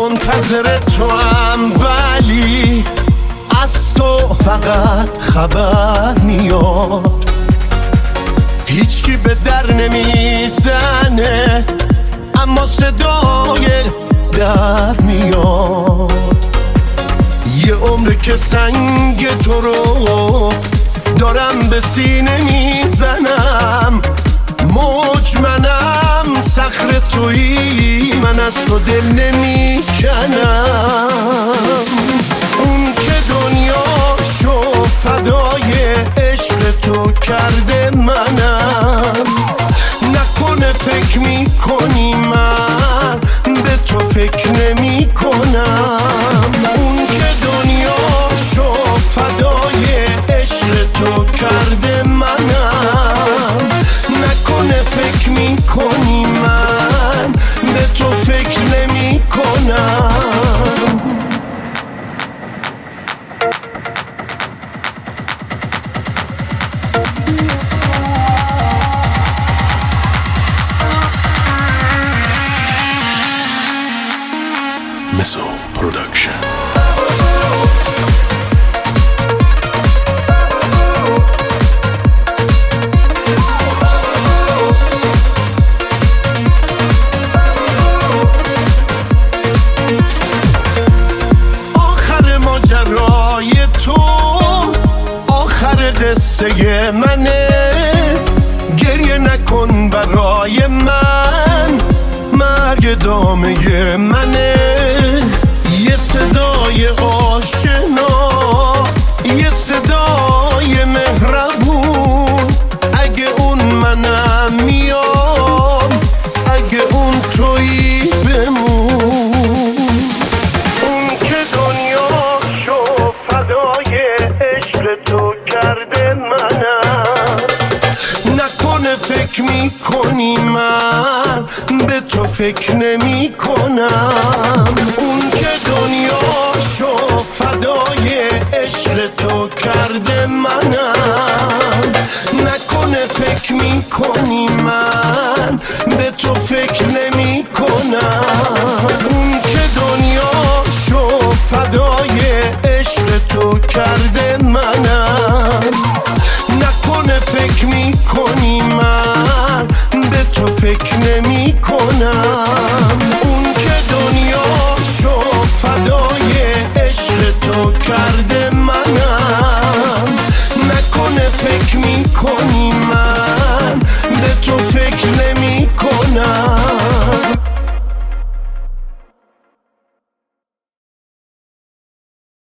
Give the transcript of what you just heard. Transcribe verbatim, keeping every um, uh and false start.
منتظر تو هم، ولی از تو فقط خبر میاد. هیچکی به در نمیزنه اما صدای در میاد. یه عمره که سنگ تو رو دارم به سینه میزنم. موج منم، صخر تویی، من از تو دل نمیکنم. اون که دنیاشو فدای عشق تو کرده منم. نکنه فکر میکنی من به تو فکر نمی کنم. اون که دنیاشو فدای عشق تو کرده منم. نکنه فکر میکنی من به تو فکر نمی کنم. Mezzo Production. آخر ماجرای تو آخر قصه منه. گریه نکن برای من، مرگ دامه منه. یه صدای آشنا، یه صدای مهربون. اگه اون منم میام، اگه اون تویی بمون. اون که دنیاشو فدای عشق تو کرده منم. نکنه فکر میکنی من به تو فکر نمی